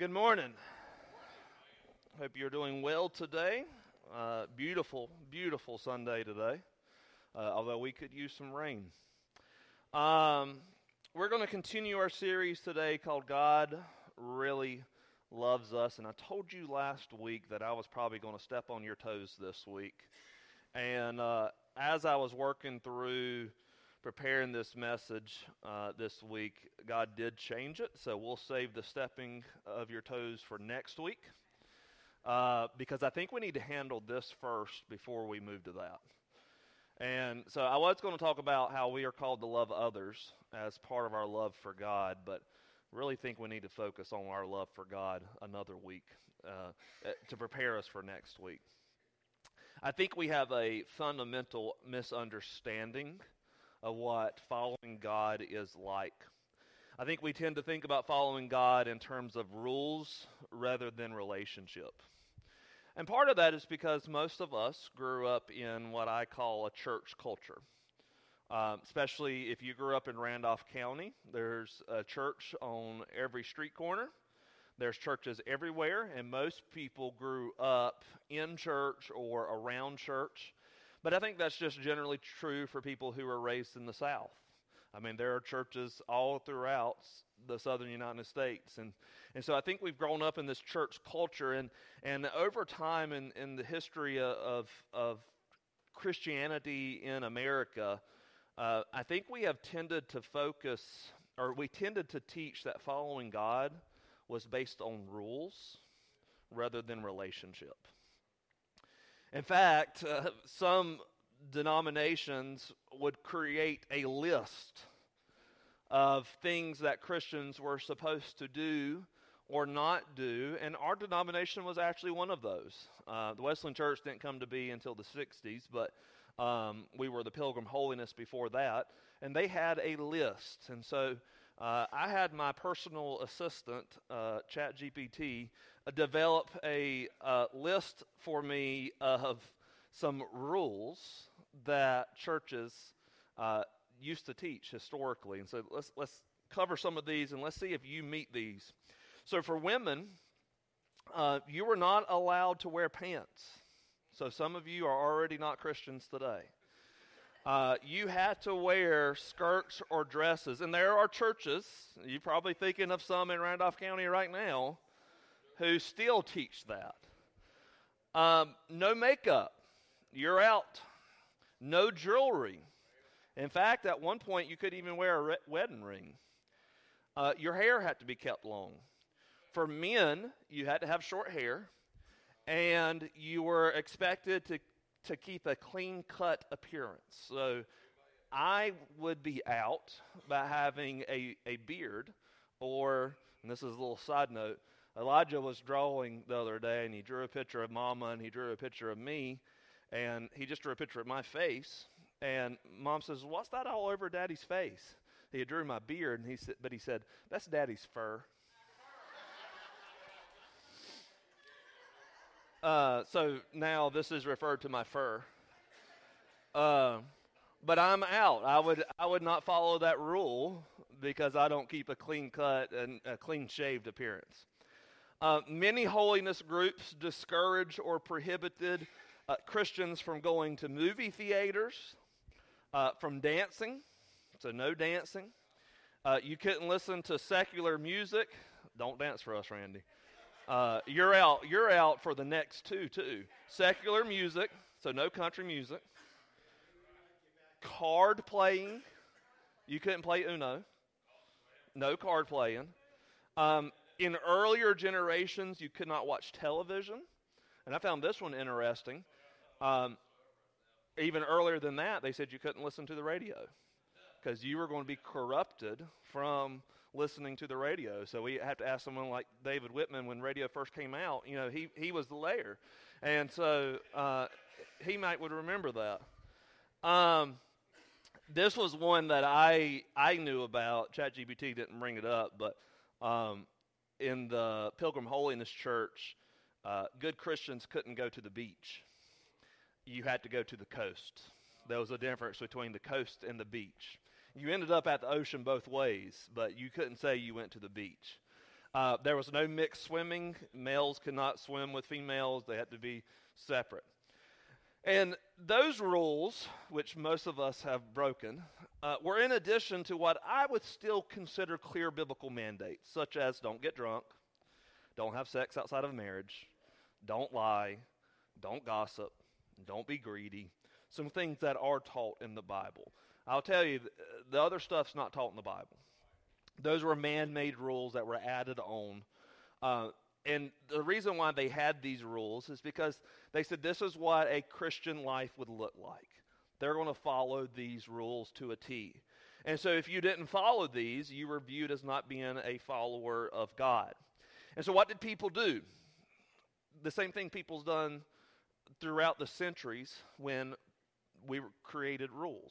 Good morning. Hope you're doing well today. Beautiful, beautiful Sunday today, although we could use some rain. We're going to continue our series today called God Really Loves Us. And I told you last week that I was probably going to step on your toes this week. And as I was working through preparing this message this week, God did change it, so we'll save the stepping of your toes for next week, because I think we need to handle this first before we move to that. And so I was going to talk about how we are called to love others as part of our love for God, but really think we need to focus on our love for God another week to prepare us for next week. I think we have a fundamental misunderstanding of what following God is like. I think we tend to think about following God in terms of rules rather than relationship. And part of that is because most of us grew up in what I call a church culture. Especially if you grew up in Randolph County, there's a church on every street corner. There's churches everywhere, and most people grew up in church or around church. But I think that's just generally true for people who were raised in the South. I mean, there are churches all throughout the southern United States. And so I think we've grown up in this church culture. And over time in the history of Christianity in America, I think we have tended to focus, or we tended to teach that following God was based on rules rather than relationship. In fact, some denominations would create a list of things that Christians were supposed to do or not do, and our denomination was actually one of those. The Wesleyan Church didn't come to be until the 60s, but we were the Pilgrim Holiness before that, and they had a list. And so I had my personal assistant, ChatGPT, develop a list for me of some rules that churches used to teach historically. And so let's cover some of these, and let's see if you meet these. So for women, you were not allowed to wear pants. So some of you are already not Christians today. You had to wear skirts or dresses. And there are churches, you're probably thinking of some in Randolph County right now, who still teach that. No makeup. You're out. No jewelry. In fact, at one point, you couldn't even wear a wedding ring. Your hair had to be kept long. For men, you had to have short hair, and you were expected to keep a clean-cut appearance. So I would be out by having a beard, or, and this is a little side note, Elijah was drawing the other day, and he drew a picture of Mama, and he drew a picture of me, and he just drew a picture of my face. And Mom says, "What's that all over Daddy's face?" He drew my beard, and he said, "That's Daddy's fur." So now this is referred to my fur. But I'm out. I would not follow that rule because I don't keep a clean cut and a clean shaved appearance. Many holiness groups discouraged or prohibited Christians from going to movie theaters, from dancing, so no dancing. You couldn't listen to secular music. Don't dance for us, Randy. You're out for the next two, too. Secular music, so no country music. Card playing. You couldn't play Uno. No card playing. In earlier generations, you could not watch television. And I found this one interesting. Even earlier than that, they said you couldn't listen to the radio because you were going to be corrupted from listening to the radio. So we have to ask someone like David Whitman when radio first came out. You know, he was the layer. And so he would remember that. This was one that I knew about. ChatGPT didn't bring it up, but in the Pilgrim Holiness Church, good Christians couldn't go to the beach. You had to go to the coast. There was a difference between the coast and the beach. You ended up at the ocean both ways, but you couldn't say you went to the beach. There was no mixed swimming. Males could not swim with females. They had to be separate. And those rules, which most of us have broken, were in addition to what I would still consider clear biblical mandates, such as don't get drunk, don't have sex outside of marriage, don't lie, don't gossip, don't be greedy. Some things that are taught in the Bible. I'll tell you, the other stuff's not taught in the Bible. Those were man-made rules that were added on. And the reason why they had these rules is because they said this is what a Christian life would look like. They're going to follow these rules to a T. And so if you didn't follow these, you were viewed as not being a follower of God. And so what did people do? The same thing people's done throughout the centuries when we created rules.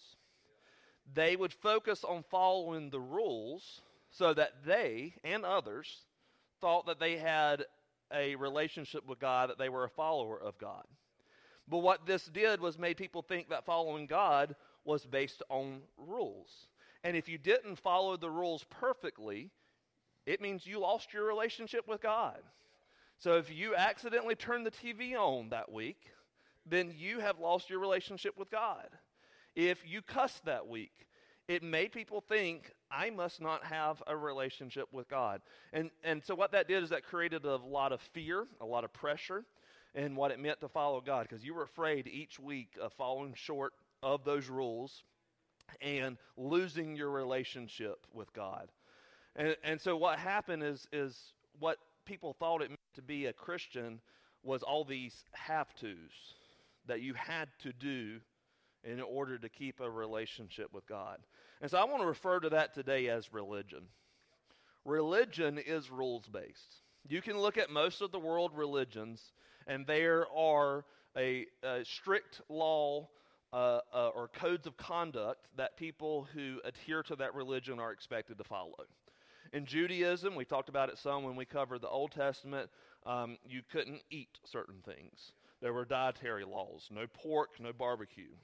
They would focus on following the rules so that they and others thought that they had a relationship with God, that they were a follower of God. But what this did was made people think that following God was based on rules. And if you didn't follow the rules perfectly, it means you lost your relationship with God. So if you accidentally turned the TV on that week, then you have lost your relationship with God. If you cussed that week, it made people think, I must not have a relationship with God. And so what that did is that created a lot of fear, a lot of pressure, and what it meant to follow God, because you were afraid each week of falling short of those rules and losing your relationship with God. And so what happened is what people thought it meant to be a Christian was all these have-tos that you had to do in order to keep a relationship with God. And so I want to refer to that today as religion. Religion is rules-based. You can look at most of the world religions, and there are a strict law or codes of conduct that people who adhere to that religion are expected to follow. In Judaism, we talked about it some when we covered the Old Testament, you couldn't eat certain things. There were dietary laws, no pork, no barbecue.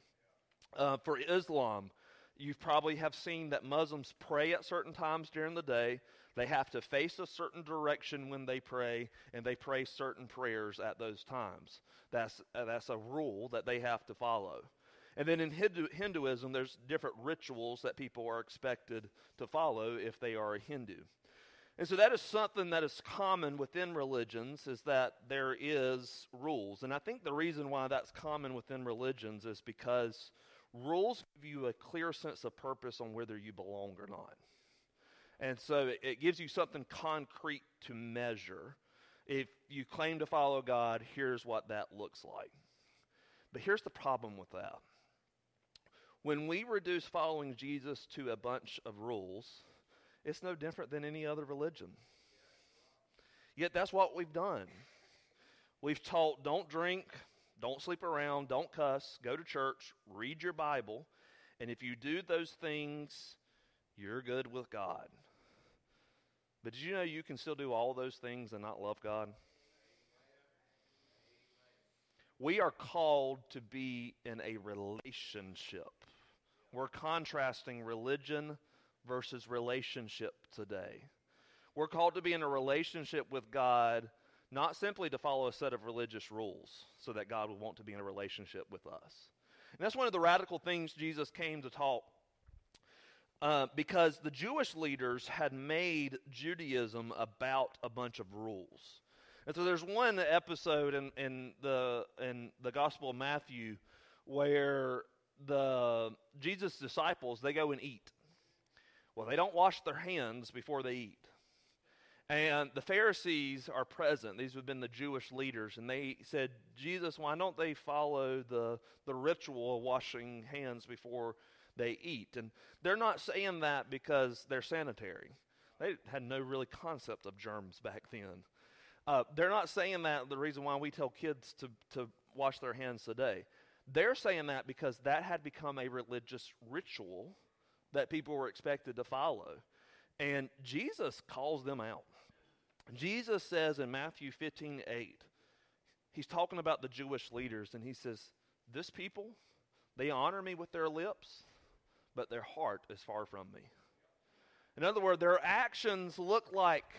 For Islam, you probably have seen that Muslims pray at certain times during the day. They have to face a certain direction when they pray, and they pray certain prayers at those times. That's a rule that they have to follow. And then in Hinduism, there's different rituals that people are expected to follow if they are a Hindu. And so that is something that is common within religions, is that there is rules. And I think the reason why that's common within religions is because rules give you a clear sense of purpose on whether you belong or not. And so it gives you something concrete to measure. If you claim to follow God, here's what that looks like. But here's the problem with that. When we reduce following Jesus to a bunch of rules, it's no different than any other religion. Yet that's what we've done. We've taught don't drink, don't sleep around, don't cuss, go to church, read your Bible, and if you do those things, you're good with God. But did you know you can still do all those things and not love God? We are called to be in a relationship. We're contrasting religion versus relationship today. We're called to be in a relationship with God, not simply to follow a set of religious rules so that God would want to be in a relationship with us. And that's one of the radical things Jesus came to taught, because the Jewish leaders had made Judaism about a bunch of rules. And so there's one episode in the Gospel of Matthew where Jesus' disciples, they go and eat. Well, they don't wash their hands before they eat. And the Pharisees are present. These have been the Jewish leaders. And they said, Jesus, why don't they follow the ritual of washing hands before they eat? And they're not saying that because they're sanitary. They had no really concept of germs back then. They're not saying that the reason why we tell kids to wash their hands today. They're saying that because that had become a religious ritual that people were expected to follow. And Jesus calls them out. Jesus says in Matthew 15:8, he's talking about the Jewish leaders, and he says, this people, they honor me with their lips, but their heart is far from me. In other words, their actions look like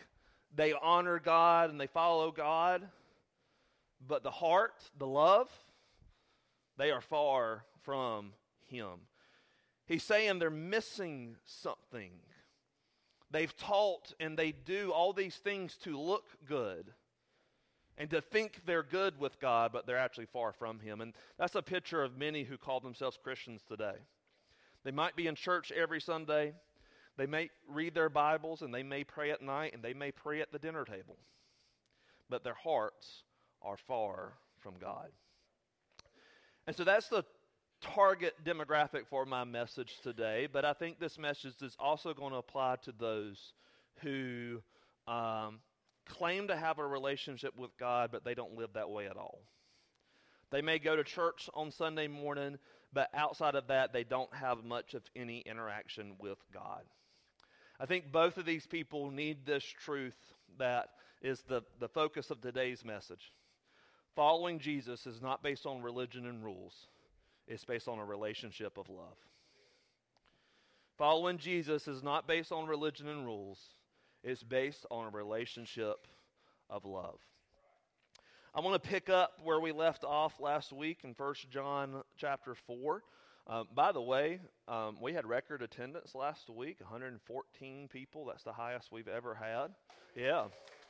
They honor God and they follow God, but the heart, the love, they are far from Him. He's saying they're missing something. They've taught and they do all these things to look good and to think they're good with God, but they're actually far from Him. And that's a picture of many who call themselves Christians today. They might be in church every Sunday. They may read their Bibles and they may pray at night and they may pray at the dinner table. But their hearts are far from God. And so that's the target demographic for my message today. But I think this message is also going to apply to those who claim to have a relationship with God, but they don't live that way at all. They may go to church on Sunday morning, but outside of that, they don't have much of any interaction with God. I think both of these people need this truth that is the focus of today's message. Following Jesus is not based on religion and rules. It's based on a relationship of love. Following Jesus is not based on religion and rules. It's based on a relationship of love. I want to pick up where we left off last week in 1 John chapter 4. By the way, we had record attendance last week, 114 people. That's the highest we've ever had. Yeah.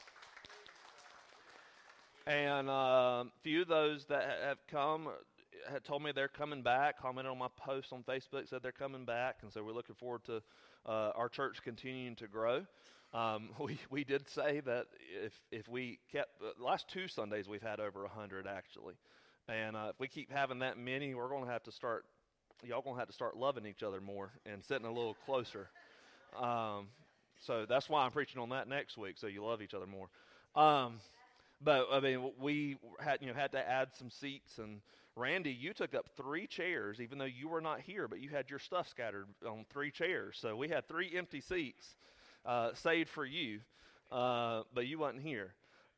And a few of those that have come had told me they're coming back, commented on my post on Facebook, said they're coming back. And so we're looking forward to our church continuing to grow. We did say that if we kept, the last 2 Sundays we've had over 100 actually. And if we keep having that many, we're going to have to start, y'all going to have to start loving each other more and sitting a little closer. So that's why I'm preaching on that next week, so you love each other more. But I mean, we had to add some seats, and Randy, you took up 3 chairs, even though you were not here, but you had your stuff scattered on 3 chairs. So we had 3 empty seats saved for you, but you wasn't here.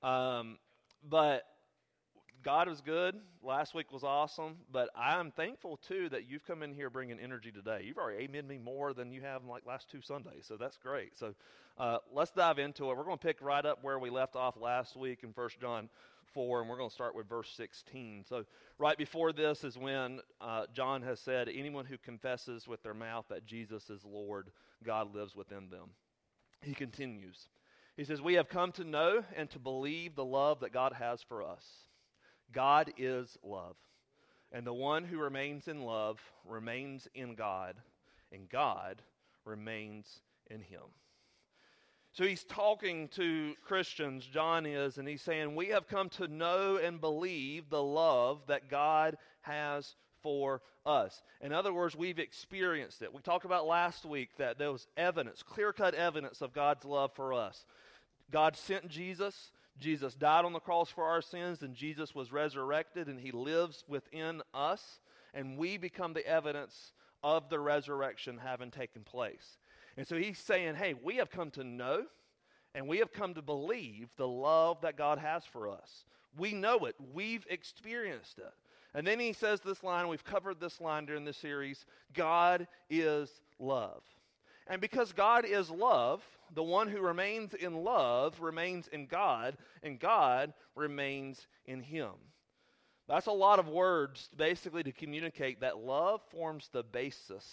But God is good. Last week was awesome, but I'm thankful too that you've come in here bringing energy today. You've already amened me more than you have in like last 2 Sundays, so that's great. So let's dive into it. We're going to pick right up where we left off last week in 1 John 4, and we're going to start with verse 16. So right before this is when John has said, anyone who confesses with their mouth that Jesus is Lord, God lives within them. He continues. He says, we have come to know and to believe the love that God has for us. God is love, and the one who remains in love remains in God, and God remains in him. So he's talking to Christians, John is, and he's saying, we have come to know and believe the love that God has for us. In other words, we've experienced it. We talked about last week that there was evidence, clear-cut evidence of God's love for us. God sent Jesus. Jesus died on the cross for our sins, and Jesus was resurrected, and he lives within us, and we become the evidence of the resurrection having taken place. And so he's saying, hey, we have come to know, and we have come to believe the love that God has for us. We know it. We've experienced it. And then he says this line, we've covered this line during this series, God is love. And because God is love, the one who remains in love remains in God, and God remains in him. That's a lot of words basically to communicate that love forms the basis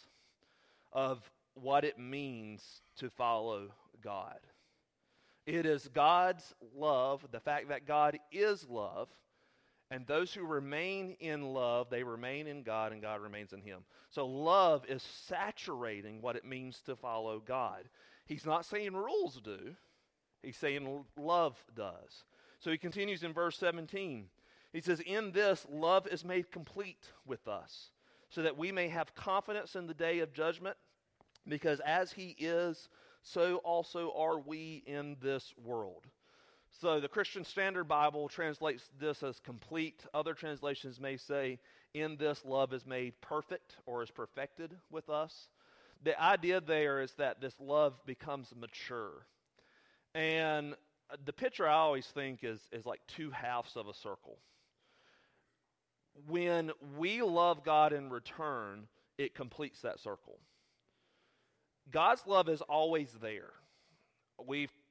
of what it means to follow God. It is God's love, the fact that God is love, and those who remain in love, they remain in God, and God remains in him. So love is saturating what it means to follow God. He's not saying rules do. He's saying love does. So he continues in verse 17. He says, in this, love is made complete with us, so that we may have confidence in the day of judgment, because as he is, so also are we in this world. So the Christian Standard Bible translates this as complete. Other translations may say, in this love is made perfect or is perfected with us. The idea there is that this love becomes mature. And the picture I always think is like 2 halves of a circle. When we love God in return, it completes that circle. God's love is always there. We've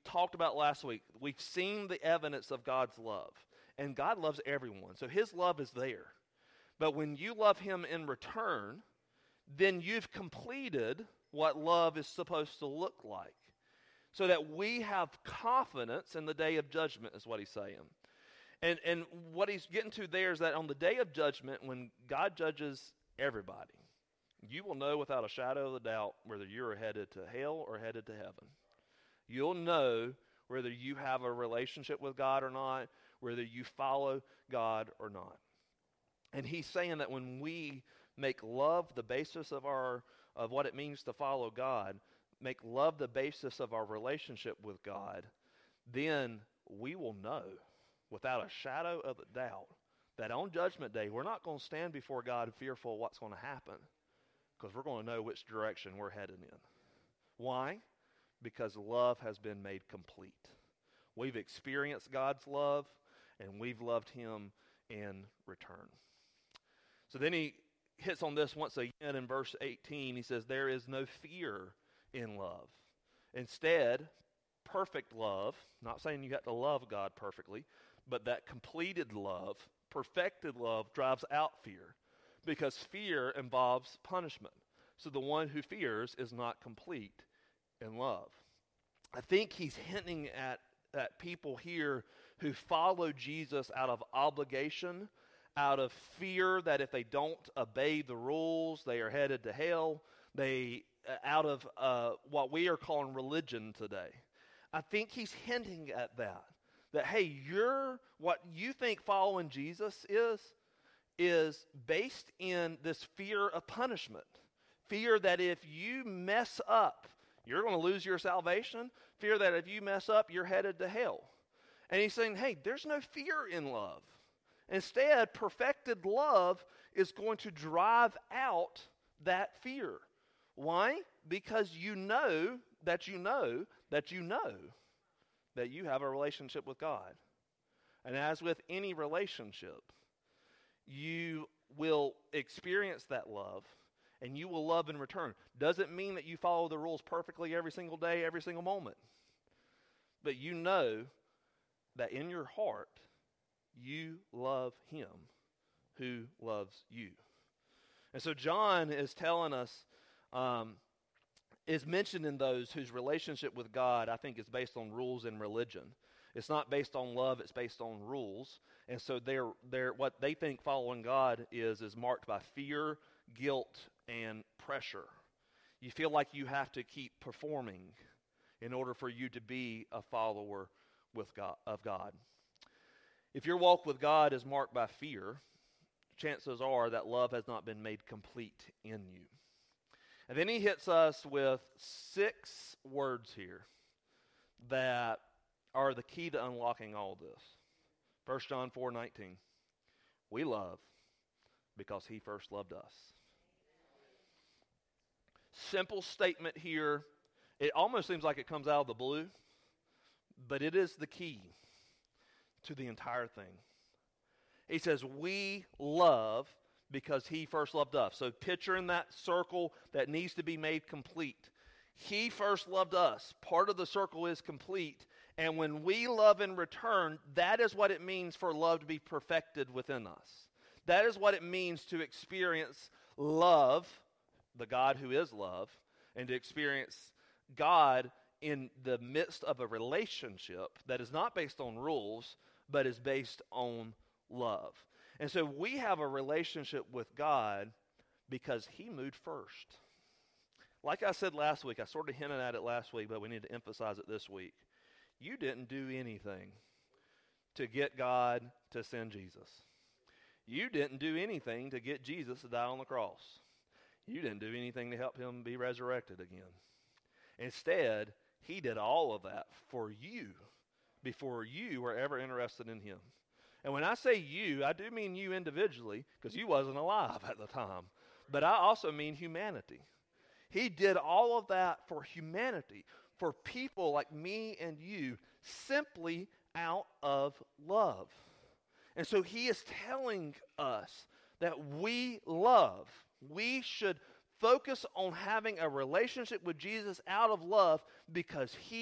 talked about last week, we've seen the evidence of God's love. And God loves everyone, so his love is there. But when you love him in return, then you've completed what love is supposed to look like. So that we have confidence in the day of judgment is what he's saying. And what he's getting to there is that on the day of judgment, when God judges everybody, you will know without a shadow of a doubt whether you're headed to hell or headed to heaven. You'll know whether you have a relationship with God or not, whether you follow God or not. And he's saying that when we make love the basis of what it means to follow God, make love the basis of our relationship with God, then we will know without a shadow of a doubt that on Judgment Day, we're not going to stand before God fearful of what's going to happen, because we're going to know which direction we're headed in. Why? Because love has been made complete. We've experienced God's love, and we've loved him in return. So then he hits on this once again in verse 18. He says, there is no fear in love. Instead, perfect love, not saying you have to love God perfectly, but that completed love, perfected love drives out fear, because fear involves punishment. So the one who fears is not complete in love. I think he's hinting at people here who follow Jesus out of obligation, out of fear that if they don't obey the rules, they are headed to hell. Out of what we are calling religion today. I think he's hinting at that hey, what you think following Jesus is based in this fear of punishment. Fear that if you mess up, you're going to lose your salvation. Fear that if you mess up, you're headed to hell. And he's saying, hey, there's no fear in love. Instead, perfected love is going to drive out that fear. Why? Because you know that you know that you know that you have a relationship with God. And as with any relationship, you will experience that love, and you will love in return. Doesn't mean that you follow the rules perfectly every single day, every single moment. But you know that in your heart, you love him who loves you. And so John is telling us, is mentioned in those whose relationship with God, I think, is based on rules and religion. It's not based on love, it's based on rules. And so they're what they think following God is marked by fear, guilt, and pressure. You feel like you have to keep performing in order for you to be a follower of God. If your walk with God is marked by fear, chances are that love has not been made complete in you. And then he hits us with 6 words here that are the key to unlocking all this. 1 John 4:19. We love because he first loved us. Simple statement here. It almost seems like it comes out of the blue, but it is the key to the entire thing. He says, we love because he first loved us. So picture in that circle that needs to be made complete. He first loved us. Part of the circle is complete. And when we love in return, that is what it means for love to be perfected within us. That is what it means to experience love, the God who is love, and to experience God in the midst of a relationship that is not based on rules, but is based on love. And so we have a relationship with God because he moved first. Like I said last week, I sort of hinted at it last week, but we need to emphasize it this week. You didn't do anything to get God to send Jesus. You didn't do anything to get Jesus to die on the cross. You didn't do anything to help him be resurrected again. Instead, he did all of that for you before you were ever interested in him. And when I say you, I do mean you individually, because you wasn't alive at the time. But I also mean humanity. He did all of that for humanity, for people like me and you, simply out of love. And so he is telling us that we love. We should focus on having a relationship with Jesus out of love because he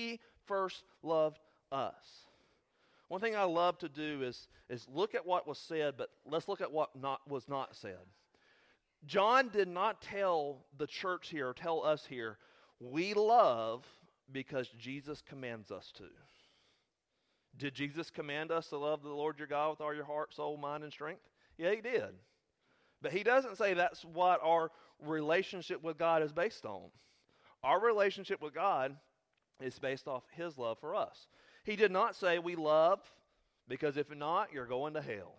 first loved us. One thing I love to do is look at what was said, but let's look at what was not said. John did not tell the church here, or tell us here, we love because Jesus commands us to. Did Jesus command us to love the Lord your God with all your heart, soul, mind, and strength? Yeah, he did. But he doesn't say that's what our relationship with God is based on. Our relationship with God is based off his love for us. He did not say we love because if not, you're going to hell.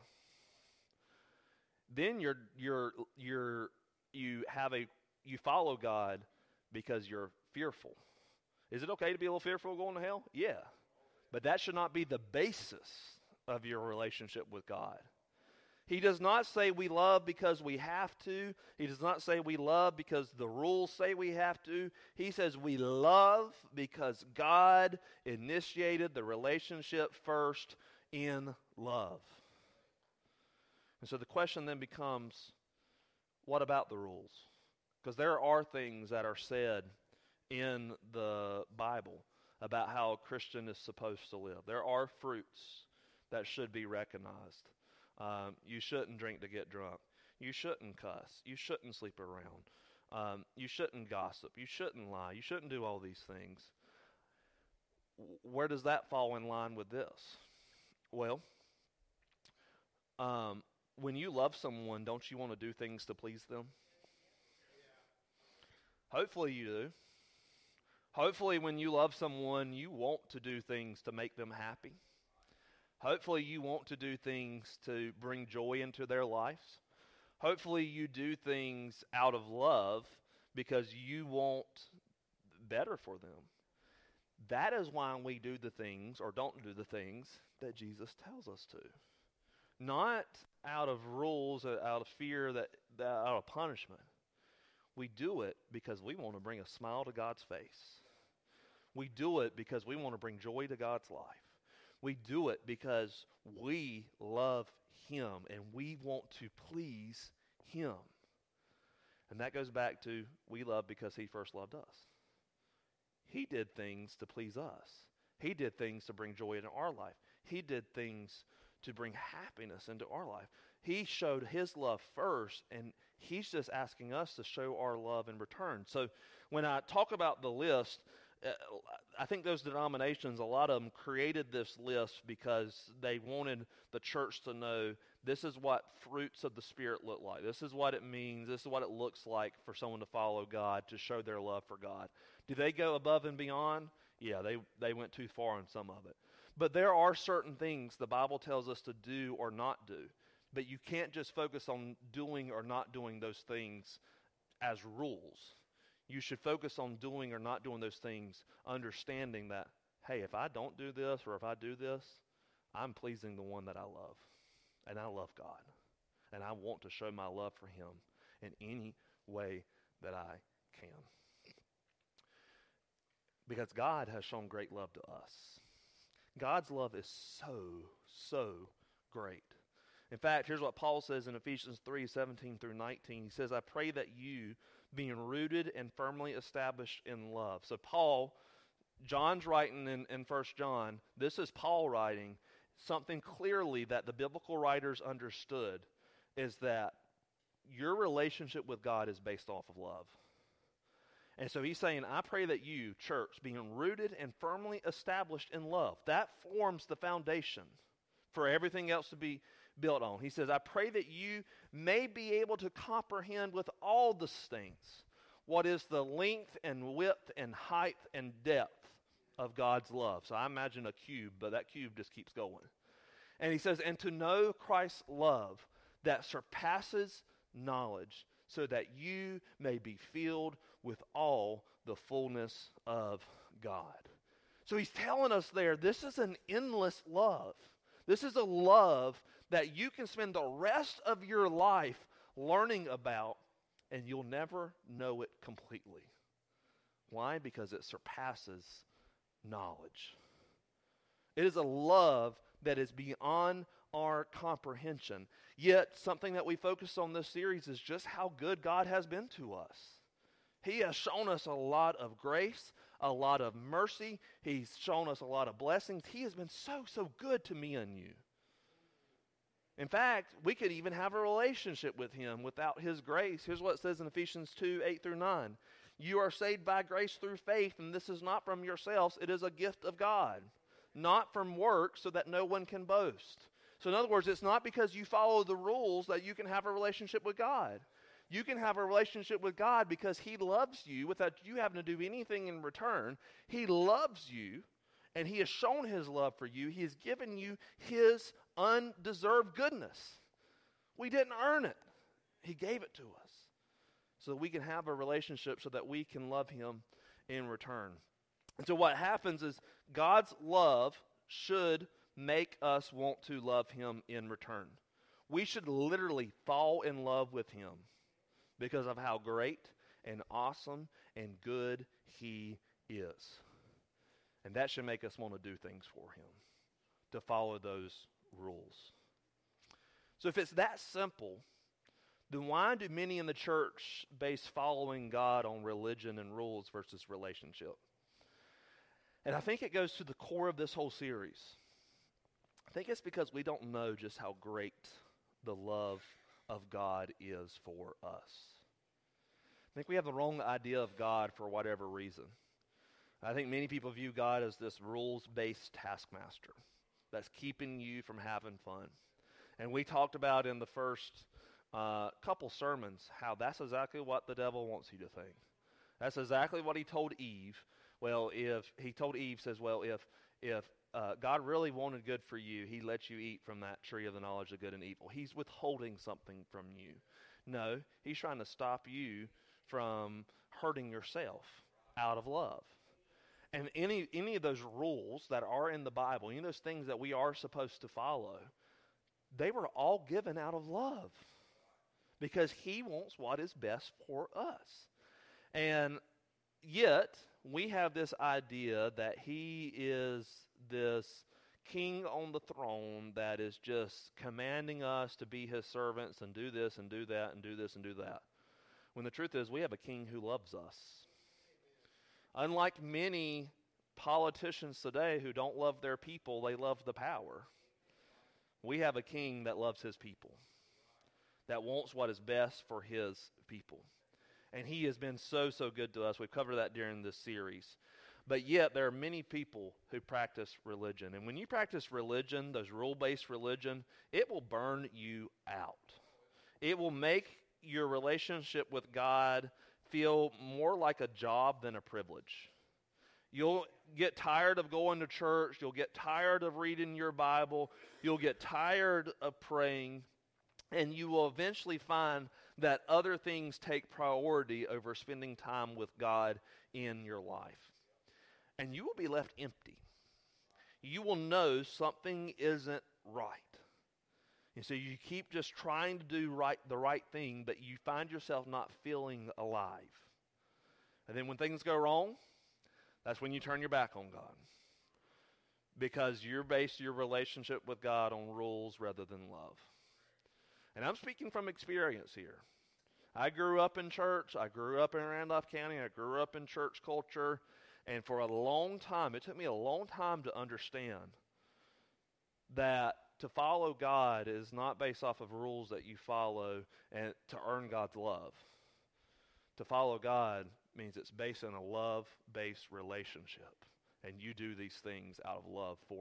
Then you follow God because you're fearful. Is it okay to be a little fearful of going to hell? Yeah. But that should not be the basis of your relationship with God. He does not say we love because we have to. He does not say we love because the rules say we have to. He says we love because God initiated the relationship first in love. And so the question then becomes, what about the rules? Because there are things that are said in the Bible about how a Christian is supposed to live. There are fruits that should be recognized. You shouldn't drink to get drunk. You shouldn't cuss. You shouldn't sleep around. You shouldn't gossip. You shouldn't lie. You shouldn't do all these things. Where does that fall in line with this? Well, when you love someone, don't you want to do things to please them? Hopefully you do. Hopefully when you love someone, you want to do things to make them happy. Hopefully you want to do things to bring joy into their lives. Hopefully you do things out of love because you want better for them. That is why we do the things or don't do the things that Jesus tells us to. Not out of rules, out of fear, out of punishment. We do it because we want to bring a smile to God's face. We do it because we want to bring joy to God's life. We do it because we love him and we want to please him. And that goes back to we love because he first loved us. He did things to please us. He did things to bring joy into our life. He did things to bring happiness into our life. He showed his love first, and he's just asking us to show our love in return. So when I talk about the list, I think those denominations, a lot of them created this list because they wanted the church to know this is what fruits of the Spirit look like. This is what it means. This is what it looks like for someone to follow God, to show their love for God. Do they go above and beyond? Yeah, they went too far on some of it. But there are certain things the Bible tells us to do or not do. But you can't just focus on doing or not doing those things as rules. You should focus on doing or not doing those things, understanding that, hey, if I don't do this or if I do this, I'm pleasing the one that I love. And I love God. And I want to show my love for him in any way that I can. Because God has shown great love to us. God's love is so great. In fact, here's what Paul says in Ephesians 3:17 through 19. He says, I pray that you, being rooted and firmly established in love. So John's writing in 1 John, this is Paul writing, something clearly that the biblical writers understood is that your relationship with God is based off of love. And so he's saying, I pray that you, church, being rooted and firmly established in love, that forms the foundation for everything else to be built on. He says, I pray that you may be able to comprehend with all the saints what is the length and width and height and depth of God's love. So I imagine a cube, but that cube just keeps going. And he says, and to know Christ's love that surpasses knowledge, so that you may be filled with all the fullness of God. So he's telling us there, this is an endless love. This is a love that you can spend the rest of your life learning about, and you'll never know it completely. Why? Because it surpasses knowledge. It is a love that is beyond our comprehension. Yet, something that we focus on this series is just how good God has been to us. He has shown us a lot of grace, a lot of mercy. He's shown us a lot of blessings. He has been so, so good to me and you. In fact, we could even have a relationship with him without his grace. Here's what it says in Ephesians 2, 8 through 9. You are saved by grace through faith, and this is not from yourselves. It is a gift of God, not from works, so that no one can boast. So in other words, it's not because you follow the rules that you can have a relationship with God. You can have a relationship with God because he loves you without you having to do anything in return. He loves you, and he has shown his love for you. He has given you his undeserved goodness. We didn't earn it. He gave it to us so that we can have a relationship, so that we can love him in return. And so what happens is God's love should make us want to love him in return. We should literally fall in love with him because of how great and awesome and good he is. And that should make us want to do things for him, to follow those rules. So if it's that simple, then why do many in the church base following God on religion and rules versus relationship? And I think it goes to the core of this whole series. I think it's because we don't know just how great the love of God is for us. I think we have the wrong idea of God for whatever reason. I think many people view God as this rules-based taskmaster that's keeping you from having fun. And we talked about in the first couple sermons how that's exactly what the devil wants you to think. That's exactly what he told Eve. Well, if he told Eve, says, well, if God really wanted good for you, he let you eat from that tree of the knowledge of good and evil. He's withholding something from you. No, he's trying to stop you from hurting yourself out of love. And any of those rules that are in the Bible, any of those things that we are supposed to follow, they were all given out of love because he wants what is best for us. And yet, we have this idea that he is this king on the throne that is just commanding us to be his servants and do this and do that and do this and do that. When the truth is, we have a king who loves us. Unlike many politicians today who don't love their people, they love the power. We have a king that loves his people, that wants what is best for his people. And he has been so, so good to us. We've covered that during this series. But yet, there are many people who practice religion. And when you practice religion, those rule-based religion, it will burn you out. It will make your relationship with God feel more like a job than a privilege. You'll get tired of going to church. You'll get tired of reading your Bible. You'll get tired of praying. And you will eventually find that other things take priority over spending time with God in your life. And you will be left empty. You will know something isn't right. And so you keep just trying to do the right thing, but you find yourself not feeling alive. And then when things go wrong, that's when you turn your back on God. Because you're based your relationship with God on rules rather than love. And I'm speaking from experience here. I grew up in church. I grew up in Randolph County. I grew up in church culture. And for a long time, it took me a long time to understand that to follow God is not based off of rules that you follow and to earn God's love. To follow God means it's based on a love-based relationship. And you do these things out of love for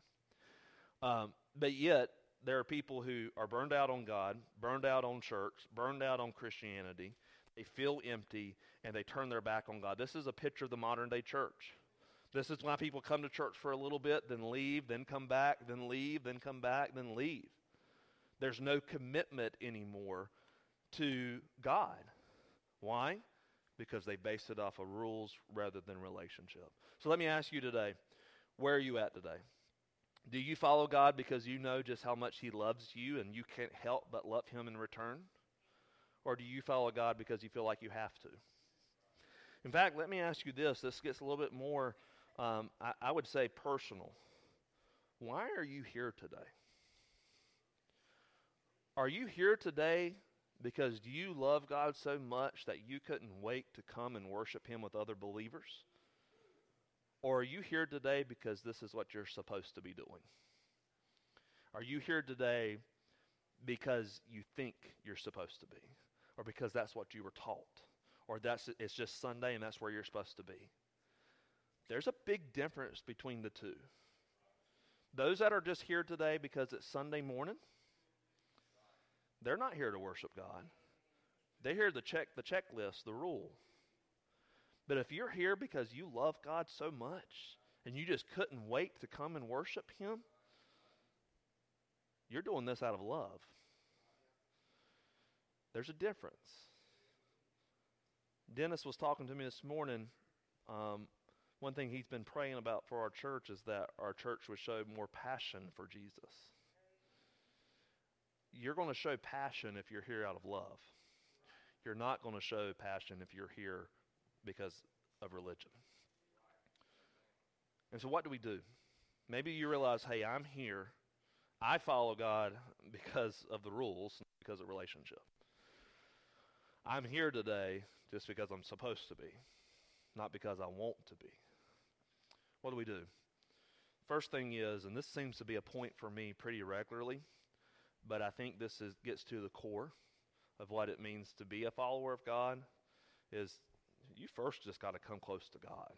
God. But yet, there are people who are burned out on God, burned out on church, burned out on Christianity. They feel empty, and they turn their back on God. This is a picture of the modern-day church. This is why people come to church for a little bit, then leave, then come back, then leave, then come back, then leave. There's no commitment anymore to God. Why? Because they base it off of rules rather than relationship. So let me ask you today, where are you at today? Do you follow God because you know just how much he loves you and you can't help but love him in return? Or do you follow God because you feel like you have to? In fact, let me ask you this. This gets a little bit more, I would say, personal. Why are you here today? Are you here today because you love God so much that you couldn't wait to come and worship him with other believers? Or are you here today because this is what you're supposed to be doing? Are you here today because you think you're supposed to be? Or because that's what you were taught? Or it's just Sunday and that's where you're supposed to be? There's a big difference between the two. Those that are just here today because it's Sunday morning, they're not here to worship God. They're here to check the checklist, the rule. But if you're here because you love God so much and you just couldn't wait to come and worship Him, you're doing this out of love. There's a difference. Dennis was talking to me this morning. One thing he's been praying about for our church is that our church would show more passion for Jesus. You're going to show passion if you're here out of love. You're not going to show passion if you're here because of religion. And so what do we do? Maybe you realize, hey, I'm here. I follow God because of the rules, not because of relationship. I'm here today just because I'm supposed to be, not because I want to be. What do? First thing is, and this seems to be a point for me pretty regularly, but I think this gets to the core of what it means to be a follower of God, is you first just got to come close to God.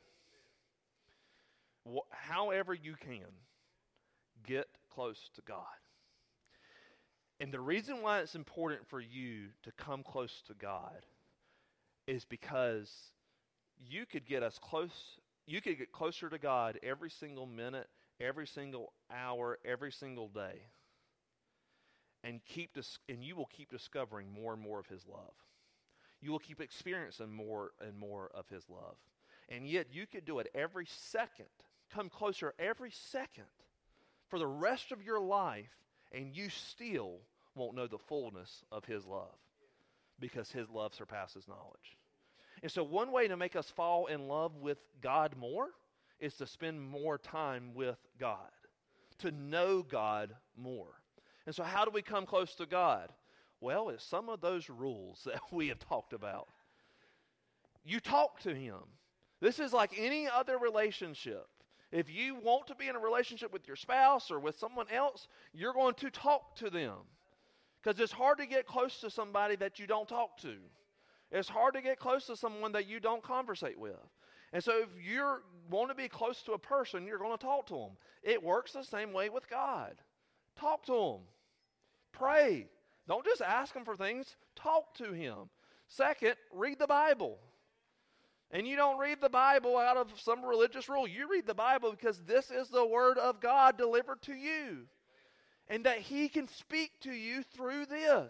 However you can, get close to God. And the reason why it's important for you to come close to God is because you could get closer to God every single minute, every single hour, every single day. And you will keep discovering more and more of His love. You will keep experiencing more and more of His love. And yet you could do it every second, come closer every second for the rest of your life, and you still won't know the fullness of His love because His love surpasses knowledge. And so one way to make us fall in love with God more is to spend more time with God, to know God more. And so how do we come close to God? Well, it's some of those rules that we have talked about. You talk to Him. This is like any other relationship. If you want to be in a relationship with your spouse or with someone else, you're going to talk to them. Because it's hard to get close to somebody that you don't talk to. It's hard to get close to someone that you don't conversate with. And so if you want to be close to a person, you're going to talk to them. It works the same way with God. Talk to Him. Pray. Don't just ask Him for things. Talk to Him. Second, read the Bible. And you don't read the Bible out of some religious rule. You read the Bible because this is the Word of God delivered to you. And that He can speak to you through this.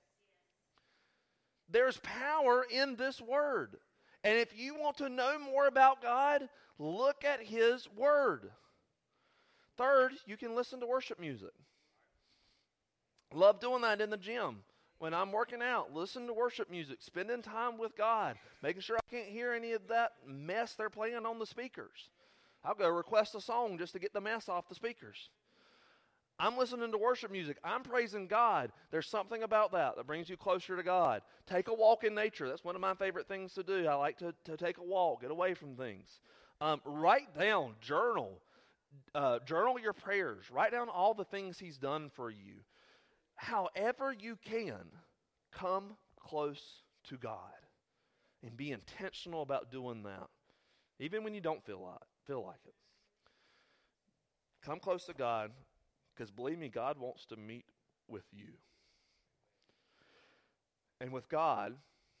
There's power in this Word. And if you want to know more about God, look at His Word. Third, you can listen to worship music. Love doing that in the gym. When I'm working out, listen to worship music, spending time with God, making sure I can't hear any of that mess they're playing on the speakers. I'll go request a song just to get the mess off the speakers. I'm listening to worship music. I'm praising God. There's something about that brings you closer to God. Take a walk in nature. That's one of my favorite things to do. I like to take a walk, get away from things. Write down, journal your prayers. Write down all the things He's done for you. However you can, come close to God and be intentional about doing that, even when you don't feel like it. Come close to God, because believe me, God wants to meet with you. And with God,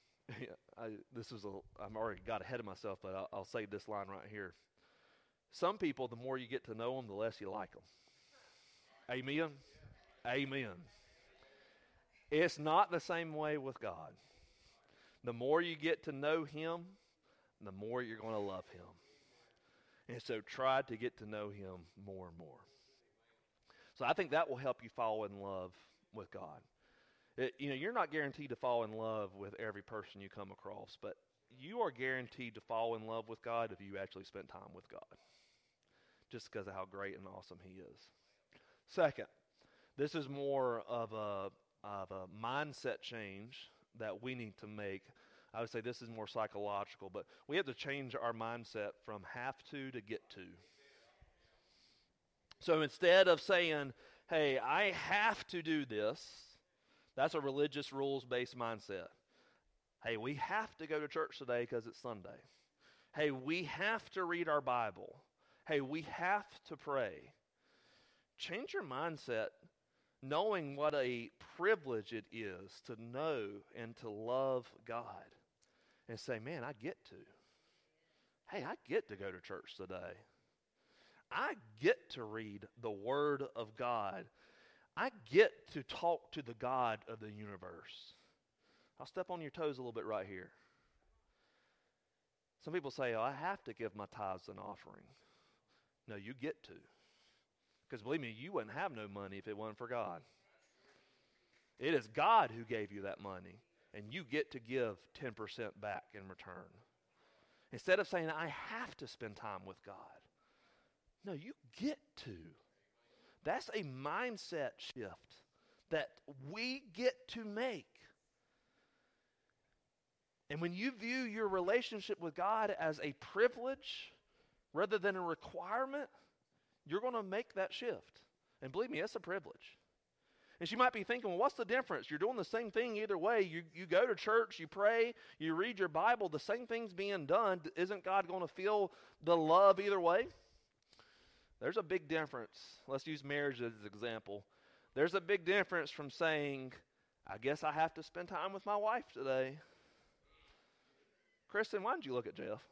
I'm already got ahead of myself, but I'll say this line right here. Some people, the more you get to know them, the less you like them. Amen? Amen. It's not the same way with God. The more you get to know Him, the more you're going to love Him. And so try to get to know Him more and more. So I think that will help you fall in love with God. You're not guaranteed to fall in love with every person you come across, but you are guaranteed to fall in love with God if you actually spend time with God, just because of how great and awesome He is. Second, this is more of a mindset change that we need to make I would say this is more psychological, but we have to change our mindset from have to get to. So instead of saying, hey, I have to do this, that's a religious rules-based mindset. Hey, we have to go to church today because it's Sunday. Hey, we have to read our Bible. Hey, we have to pray. Change your mindset knowing what a privilege it is to know and to love God. And say, man, I get to. Hey, I get to go to church today. I get to read the Word of God. I get to talk to the God of the universe. I'll step on your toes a little bit right here. Some people say, oh, I have to give my tithes and offering. No, you get to. Because believe me, you wouldn't have no money if it wasn't for God. It is God who gave you that money. And you get to give 10% back in return. Instead of saying, I have to spend time with God. No, you get to. That's a mindset shift that we get to make. And when you view your relationship with God as a privilege rather than a requirement, you're going to make that shift. And believe me, it's a privilege. And she might be thinking, well, what's the difference? You're doing the same thing either way. You go to church, you pray, you read your Bible, the same thing's being done. Isn't God going to feel the love either way? There's a big difference. Let's use marriage as an example. There's a big difference from saying, I guess I have to spend time with my wife today. Kristen, why didn't you look at Jeff?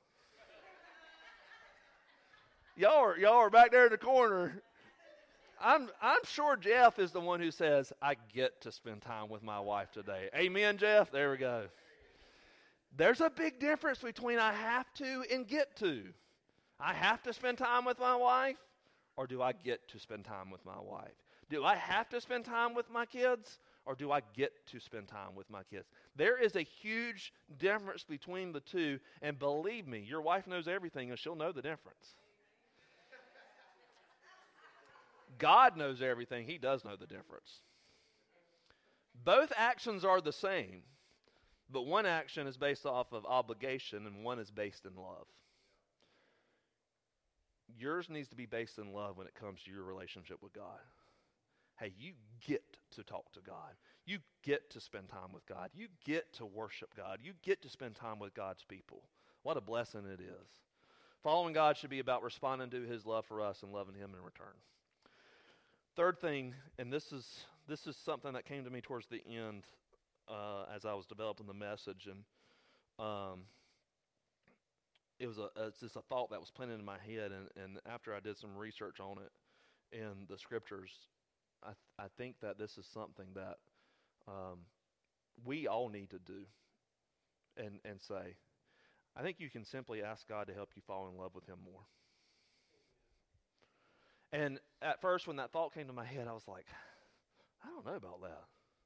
Y'all are back there in the corner. I'm sure Jeff is the one who says, I get to spend time with my wife today. Amen, Jeff? There we go. There's a big difference between I have to and get to. I have to spend time with my wife, or do I get to spend time with my wife? Do I have to spend time with my kids, or do I get to spend time with my kids? There is a huge difference between the two, and believe me, your wife knows everything, and she'll know the difference. God knows everything. He does know the difference. Both actions are the same, but one action is based off of obligation and one is based in love. Yours needs to be based in love when it comes to your relationship with God. Hey, you get to talk to God. You get to spend time with God. You get to worship God. You get to spend time with God's people. What a blessing it is. Following God should be about responding to His love for us and loving Him in return. Third thing, and this is something that came to me towards the end as I was developing the message, and it's just a thought that was planted in my head, and after I did some research on it in the scriptures, I think that this is something that we all need to do and say, I think you can simply ask God to help you fall in love with Him more. And at first, when that thought came to my head, I was like, I don't know about that.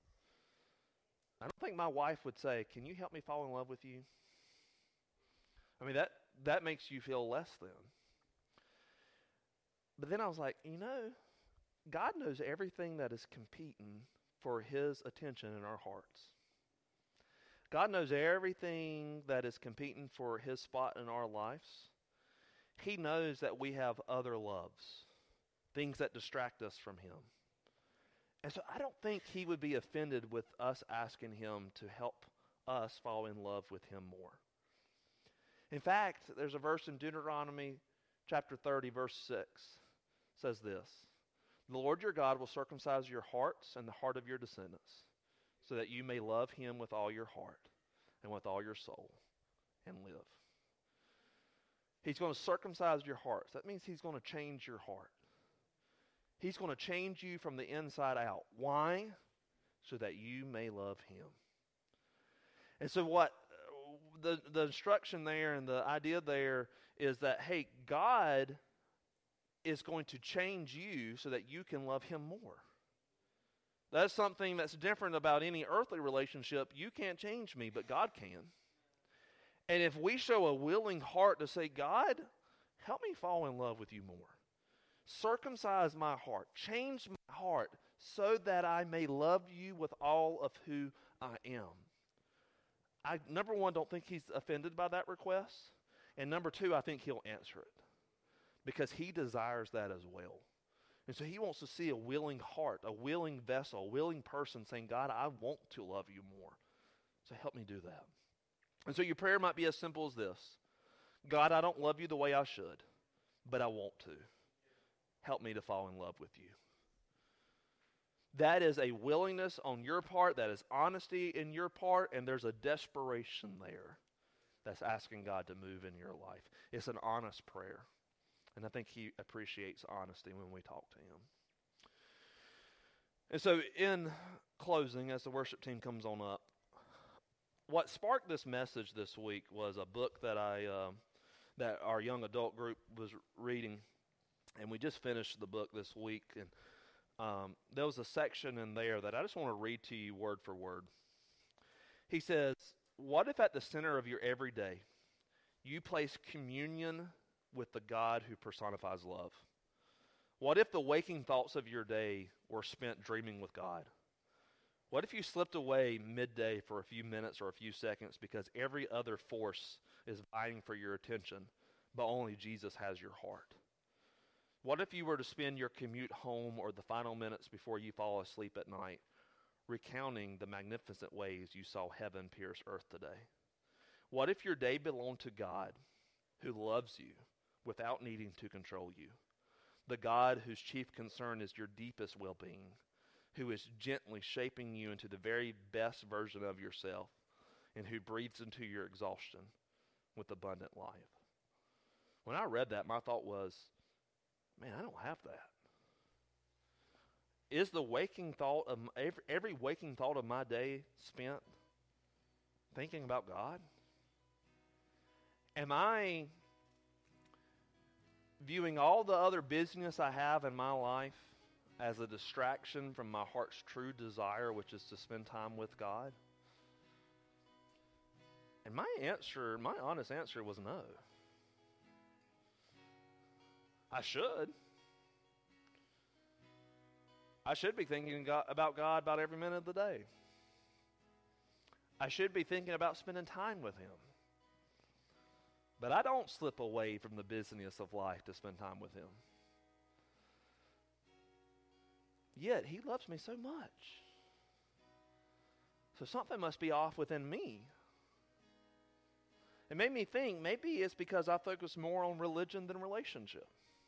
I don't think my wife would say, can you help me fall in love with you? I mean, that makes you feel less than. But then I was like, God knows everything that is competing for His attention in our hearts. God knows everything that is competing for His spot in our lives. He knows that we have other loves, things that distract us from Him. And so I don't think He would be offended with us asking Him to help us fall in love with Him more. In fact, there's a verse in Deuteronomy chapter 30, verse 6. It says this, the Lord your God will circumcise your hearts and the heart of your descendants, so that you may love Him with all your heart and with all your soul and live. He's going to circumcise your hearts. That means He's going to change your heart. He's going to change you from the inside out. Why? So that you may love Him. And so what the instruction there and the idea there is that, hey, God is going to change you so that you can love Him more. That's something that's different about any earthly relationship. You can't change me, but God can. And if we show a willing heart to say, God, help me fall in love with you more. Circumcise my heart. Change my heart so that I may love you with all of who I am. I, number one, don't think he's offended by that request. And number two, I think he'll answer it because he desires that as well. And so he wants to see a willing heart, a willing vessel, a willing person saying, God, I want to love you more. So help me do that. And so your prayer might be as simple as this. God, I don't love you the way I should, but I want to. Help me to fall in love with you. That is a willingness on your part. That is honesty in your part. And there's a desperation there that's asking God to move in your life. It's an honest prayer. And I think he appreciates honesty when we talk to him. And so in closing, as the worship team comes on up, what sparked this message this week was a book that that our young adult group was reading. And we just finished the book this week. And there was a section in there that I just want to read to you word for word. He says, what if at the center of your everyday, you place communion with the God who personifies love? What if the waking thoughts of your day were spent dreaming with God? What if you slipped away midday for a few minutes or a few seconds because every other force is vying for your attention, but only Jesus has your heart? What if you were to spend your commute home or the final minutes before you fall asleep at night recounting the magnificent ways you saw heaven pierce earth today? What if your day belonged to God who loves you without needing to control you? The God whose chief concern is your deepest well-being, who is gently shaping you into the very best version of yourself, and who breathes into your exhaustion with abundant life. When I read that, my thought was, man, I don't have that. Is the waking thought of every waking thought of my day spent thinking about God? Am I viewing all the other busyness I have in my life as a distraction from my heart's true desire, which is to spend time with God? And my honest answer was no. I should. I should be thinking about God about every minute of the day. I should be thinking about spending time with him. But I don't slip away from the busyness of life to spend time with him. Yet he loves me so much. So something must be off within me. It made me think maybe it's because I focus more on religion than relationship.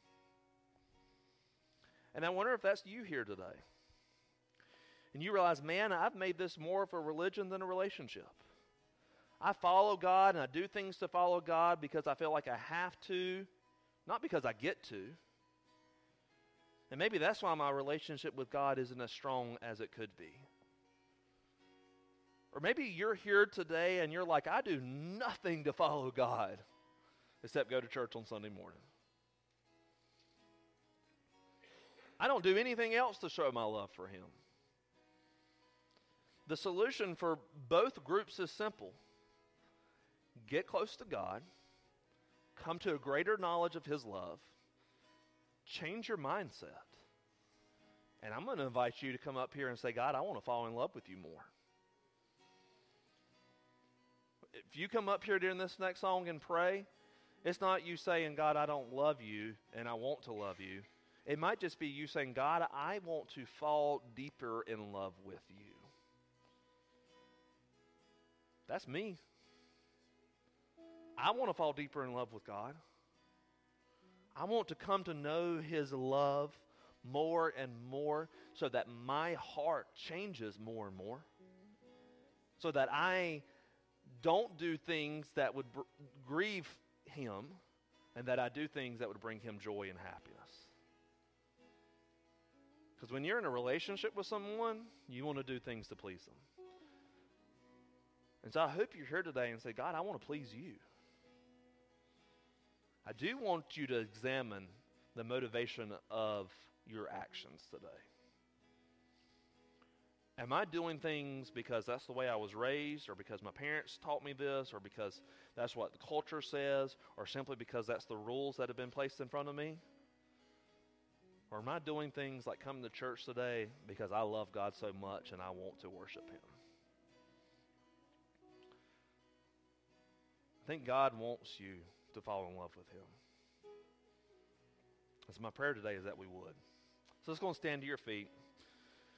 And I wonder if that's you here today. And you realize, man, I've made this more of a religion than a relationship. I follow God and I do things to follow God because I feel like I have to, not because I get to. And maybe that's why my relationship with God isn't as strong as it could be. Or maybe you're here today and you're like, I do nothing to follow God except go to church on Sunday morning. I don't do anything else to show my love for him. The solution for both groups is simple. Get close to God. Come to a greater knowledge of his love. Change your mindset. And I'm going to invite you to come up here and say, God, I want to fall in love with you more. If you come up here during this next song and pray, it's not you saying, God, I don't love you and I want to love you. It might just be you saying, God, I want to fall deeper in love with you. That's me. I want to fall deeper in love with God. I want to come to know his love more and more so that my heart changes more and more. So that I don't do things that would grieve him and that I do things that would bring him joy and happiness. Because when you're in a relationship with someone, you want to do things to please them. And so I hope you're here today and say, God, I want to please you. I do want you to examine the motivation of your actions today. Am I doing things because that's the way I was raised, or because my parents taught me this, or because that's what the culture says, or simply because that's the rules that have been placed in front of me? Or am I doing things like coming to church today because I love God so much and I want to worship him? I think God wants you to fall in love with him. That's my prayer today, is that we would. So let's go and stand to your feet.